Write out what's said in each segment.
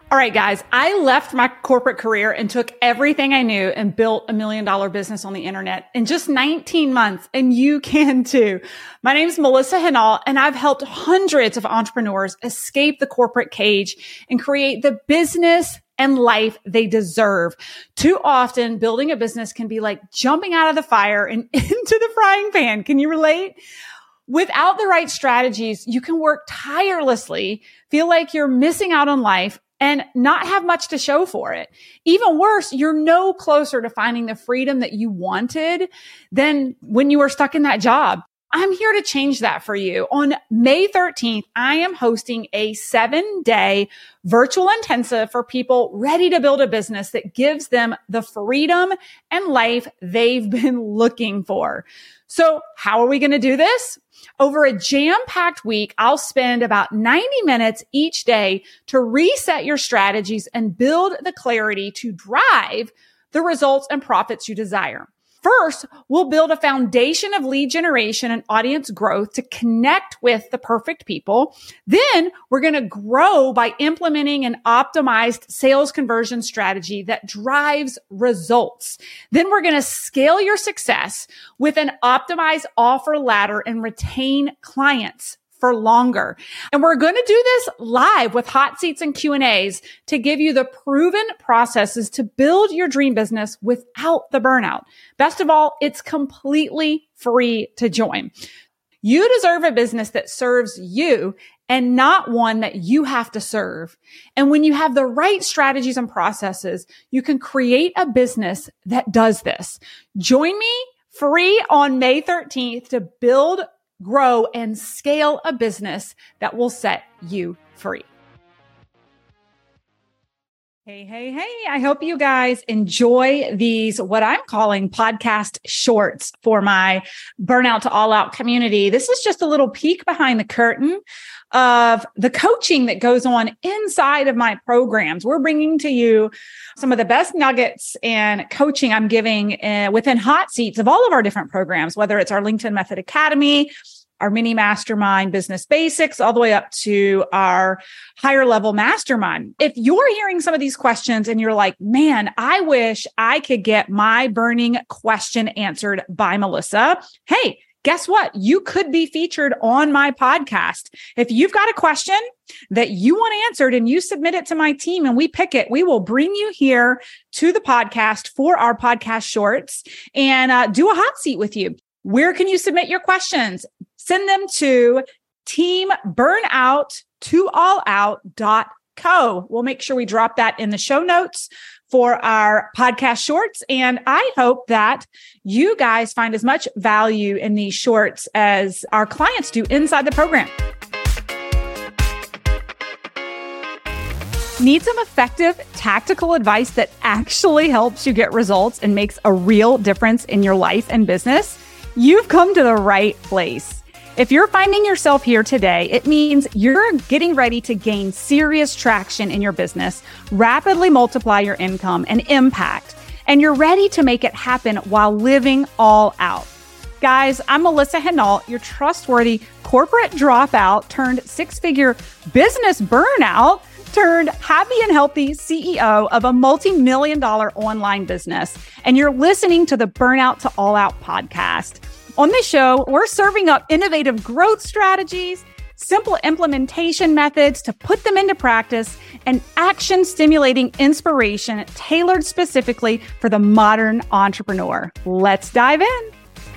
All right, guys, I left my corporate career and took everything I knew and built $1 million business on the internet in just 19 months. And you can too. My name is Melissa Henal, and I've helped hundreds of entrepreneurs escape the corporate cage and create the business and life they deserve. Too often, building a business can be like jumping out of the fire and into the frying pan. Can you relate? Without the right strategies, you can work tirelessly, feel like you're missing out on life, and not have much to show for it. Even worse, you're no closer to finding the freedom that you wanted than when you were stuck in that job. I'm here to change that for you. On May 13th, I am hosting a 7-day virtual intensive for people ready to build a business that gives them the freedom and life they've been looking for. So how are we going to do this? Over a jam-packed week, I'll spend about 90 minutes each day to reset your strategies and build the clarity to drive the results and profits you desire. First, we'll build a foundation of lead generation and audience growth to connect with the perfect people. Then we're going to grow by implementing an optimized sales conversion strategy that drives results. Then we're going to scale your success with an optimized offer ladder and retain clients for longer. And we're going to do this live with hot seats and Q&As to give you the proven processes to build your dream business without the burnout. Best of all, it's completely free to join. You deserve a business that serves you and not one that you have to serve. And when you have the right strategies and processes, you can create a business that does this. Join me free on May 13th to build, grow, and scale a business that will set you free. Hey. I hope you guys enjoy these, what I'm calling podcast shorts for my Burnout to All Out community. This is just a little peek behind the curtain of the coaching that goes on inside of my programs. We're bringing to you some of the best nuggets and coaching I'm giving within hot seats of all of our different programs, whether it's our LinkedIn Method Academy, our mini mastermind business basics, all the way up to our higher level mastermind. If you're hearing some of these questions and you're like, man, I wish I could get my burning question answered by Melissa. Hey, guess what? You could be featured on my podcast. If you've got a question that you want answered and you submit it to my team and we pick it, we will bring you here to the podcast for our podcast shorts and do a hot seat with you. Where can you submit your questions? Send them to teamburnouttooallout.co. We'll make sure we drop that in the show notes for our podcast shorts. And I hope that you guys find as much value in these shorts as our clients do inside the program. Need some effective tactical advice that actually helps you get results and makes a real difference in your life and business? You've come to the right place. If you're finding yourself here today, it means you're getting ready to gain serious traction in your business, rapidly multiply your income and impact, and you're ready to make it happen while living all out. Guys, I'm Melissa Henal, your trustworthy corporate dropout turned six-figure business burnout turned happy and healthy CEO of a multi-million-dollar online business. And you're listening to the Burnout to All Out podcast. On this show, we're serving up innovative growth strategies, simple implementation methods to put them into practice, and action-stimulating inspiration tailored specifically for the modern entrepreneur. Let's dive in.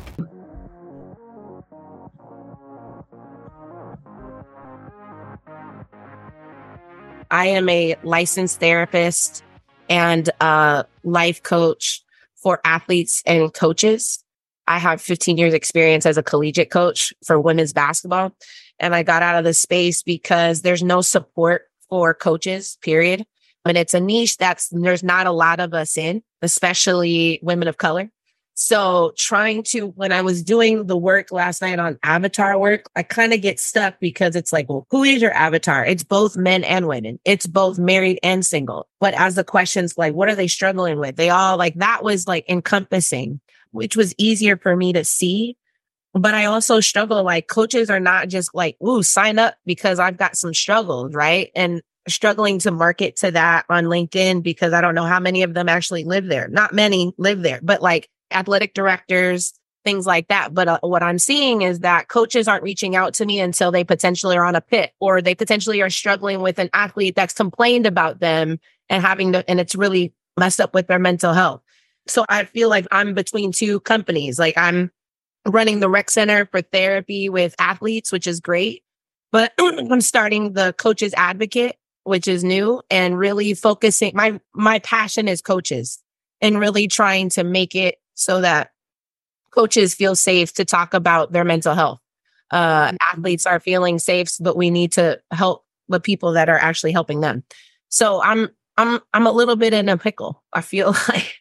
I am a licensed therapist and a life coach for athletes and coaches. I have 15 years experience as a collegiate coach for women's basketball. And I got out of the space because there's no support for coaches, period. And it's a niche there's not a lot of us in, especially women of color. So when I was doing the work last night on avatar work, I kind of get stuck because it's like, well, who is your avatar? It's both men and women. It's both married and single. But as the questions, like, what are they struggling with? They all that was encompassing, which was easier for me to see. But I also struggle, coaches are not just ooh, sign up because I've got some struggles, right? And struggling to market to that on LinkedIn because I don't know how many of them actually live there. Not many live there, but like athletic directors, things like that. But what I'm seeing is that coaches aren't reaching out to me until they potentially are on a pit, or they potentially are struggling with an athlete that's complained about them and and it's really messed up with their mental health. So I feel like I'm between two companies. Like I'm running the rec center for therapy with athletes, which is great. But I'm starting the Coaches Advocate, which is new, and really focusing. My passion is coaches, and really trying to make it so that coaches feel safe to talk about their mental health. Athletes are feeling safe, but we need to help the people that are actually helping them. So I'm a little bit in a pickle. I feel like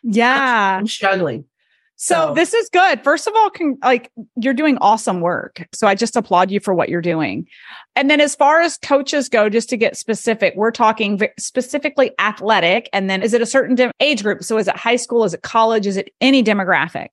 I'm struggling. So this is good. First of all, you're doing awesome work. So I just applaud you for what you're doing. And then as far as coaches go, just to get specific, we're talking specifically athletic. And then is it a certain age group? So is it high school? Is it college? Is it any demographic?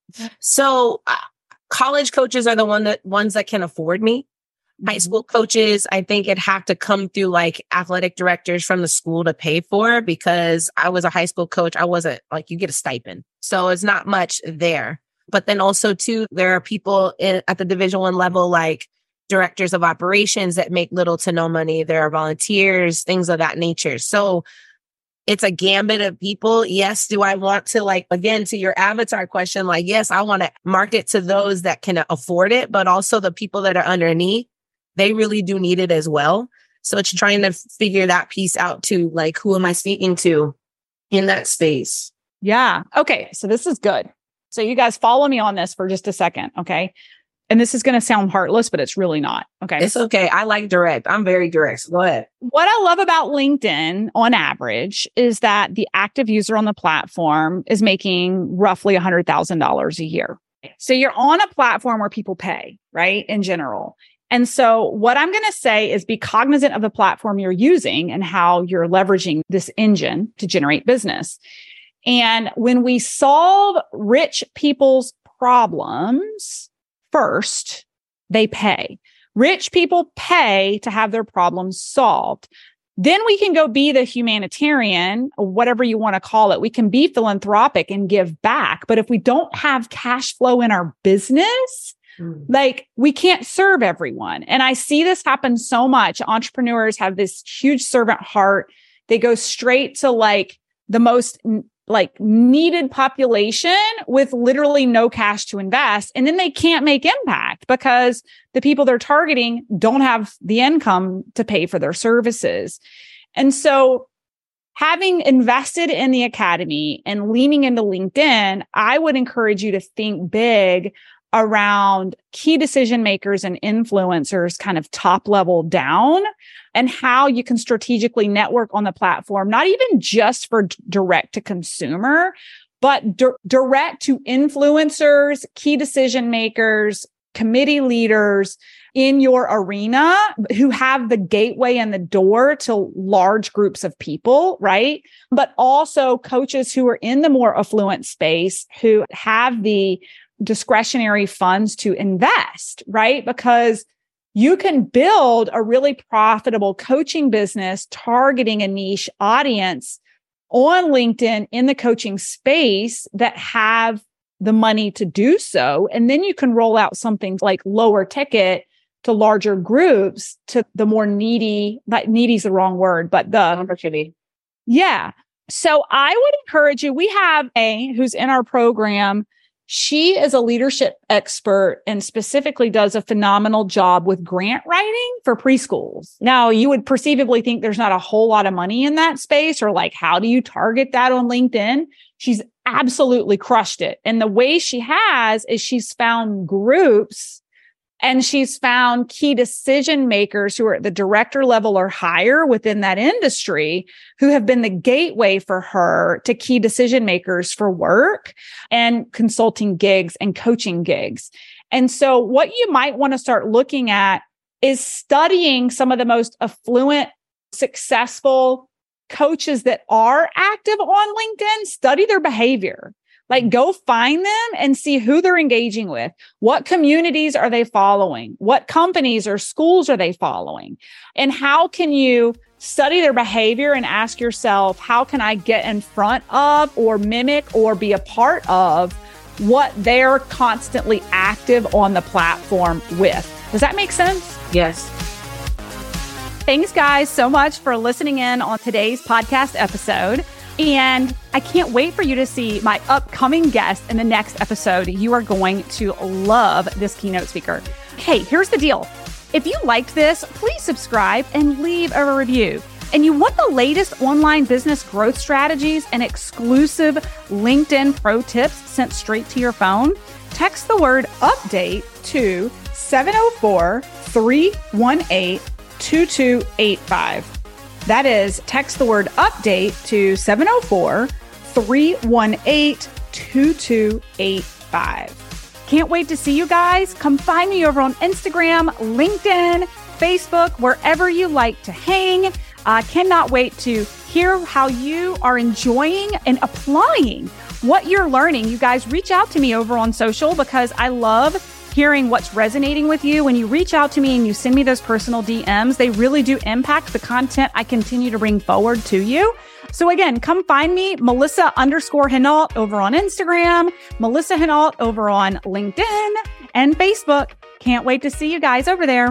So college coaches are the ones that can afford me. High school coaches, I think it'd have to come through like athletic directors from the school to pay for, because I was a high school coach. I wasn't like, you get a stipend. So it's not much there. But then also too, there are people at the Division I level, like directors of operations, that make little to no money. There are volunteers, things of that nature. So it's a gambit of people. Yes. Do I want to, like, again, to your avatar question, like, yes, I want to market to those that can afford it, but also the people that are underneath, they really do need it as well. So it's trying to figure that piece out too. Like, who am I speaking to in that space? Yeah. Okay. So this is good. So you guys follow me on this for just a second. Okay. And this is going to sound heartless, but it's really not. Okay. It's okay. I like direct. I'm very direct. So go ahead. What I love about LinkedIn on average is that the active user on the platform is making roughly $100,000 a year. So you're on a platform where people pay, right? In general. And so what I'm going to say is be cognizant of the platform you're using and how you're leveraging this engine to generate business. And when we solve rich people's problems first, they pay. Rich people pay to have their problems solved. Then we can go be the humanitarian, or whatever you want to call it. We can be philanthropic and give back. But if we don't have cash flow in our business, like, we can't serve everyone. And I see this happen so much. Entrepreneurs have this huge servant heart. They go straight to like the most like needed population with literally no cash to invest. And then they can't make impact because the people they're targeting don't have the income to pay for their services. And so having invested in the academy and leaning into LinkedIn, I would encourage you to think big around key decision makers and influencers, kind of top level down, and how you can strategically network on the platform, not even just for direct to consumer, but direct to influencers, key decision makers, committee leaders in your arena who have the gateway and the door to large groups of people, right? But also coaches who are in the more affluent space who have the discretionary funds to invest, right? Because you can build a really profitable coaching business targeting a niche audience on LinkedIn in the coaching space that have the money to do so. And then you can roll out something like lower ticket to larger groups, to the more needy, needy is the wrong word, but the opportunity. Yeah. So I would encourage you. We have who's in our program. She is a leadership expert and specifically does a phenomenal job with grant writing for preschools. Now, you would perceivably think there's not a whole lot of money in that space, or like, how do you target that on LinkedIn? She's absolutely crushed it. And the way she has is she's found groups and she's found key decision makers who are at the director level or higher within that industry who have been the gateway for her to key decision makers for work and consulting gigs and coaching gigs. And so what you might want to start looking at is studying some of the most affluent, successful coaches that are active on LinkedIn. Study their behavior. Like, go find them and see who they're engaging with. What communities are they following? What companies or schools are they following? And how can you study their behavior and ask yourself, how can I get in front of or mimic or be a part of what they're constantly active on the platform with? Does that make sense? Yes. Thanks, guys, so much for listening in on today's podcast episode. And I can't wait for you to see my upcoming guest in the next episode. You are going to love this keynote speaker. Hey, here's the deal. If you liked this, please subscribe and leave a review. And you want the latest online business growth strategies and exclusive LinkedIn pro tips sent straight to your phone? Text the word update to 704-318-2285. That is, text the word update to 704-318-2285. Can't wait to see you guys. Come find me over on Instagram, LinkedIn, Facebook, wherever you like to hang. Cannot wait to hear how you are enjoying and applying what you're learning. You guys reach out to me over on social because I love hearing what's resonating with you. When you reach out to me and you send me those personal DMs, they really do impact the content I continue to bring forward to you. So again, come find me, Melissa_Henault over on Instagram, Melissa Henault over on LinkedIn and Facebook. Can't wait to see you guys over there.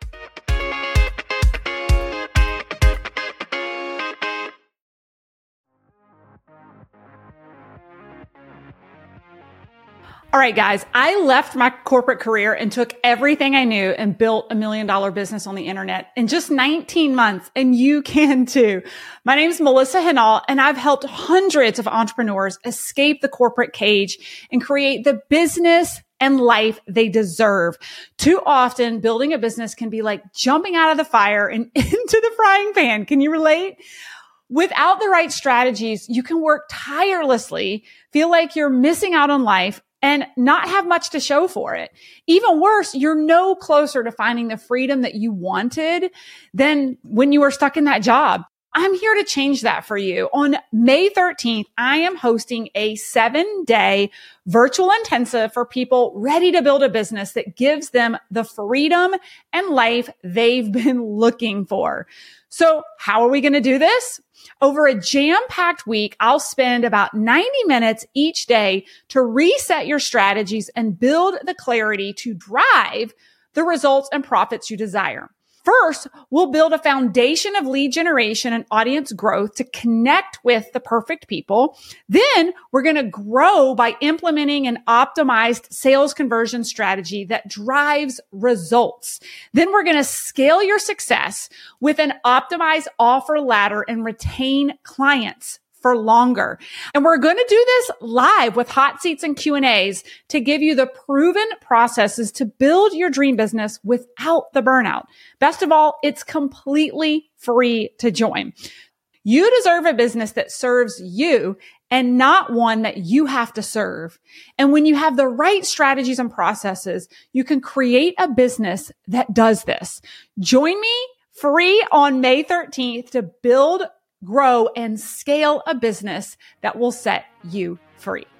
All right, guys, I left my corporate career and took everything I knew and built $1 million business on the internet in just 19 months. And you can too. My name is Melissa Henault, and I've helped hundreds of entrepreneurs escape the corporate cage and create the business and life they deserve. Too often, building a business can be like jumping out of the fire and into the frying pan. Can you relate? Without the right strategies, you can work tirelessly, feel like you're missing out on life, and not have much to show for it. Even worse, you're no closer to finding the freedom that you wanted than when you were stuck in that job. I'm here to change that for you. On May 13th, I am hosting a 7-day virtual intensive for people ready to build a business that gives them the freedom and life they've been looking for. So how are we going to do this? Over a jam-packed week, I'll spend about 90 minutes each day to reset your strategies and build the clarity to drive the results and profits you desire. First, we'll build a foundation of lead generation and audience growth to connect with the perfect people. Then we're going to grow by implementing an optimized sales conversion strategy that drives results. Then we're going to scale your success with an optimized offer ladder and retain clients for longer. And we're going to do this live with hot seats and Q&As to give you the proven processes to build your dream business without the burnout. Best of all, it's completely free to join. You deserve a business that serves you and not one that you have to serve. And when you have the right strategies and processes, you can create a business that does this. Join me free on May 13th to build, grow, and scale a business that will set you free.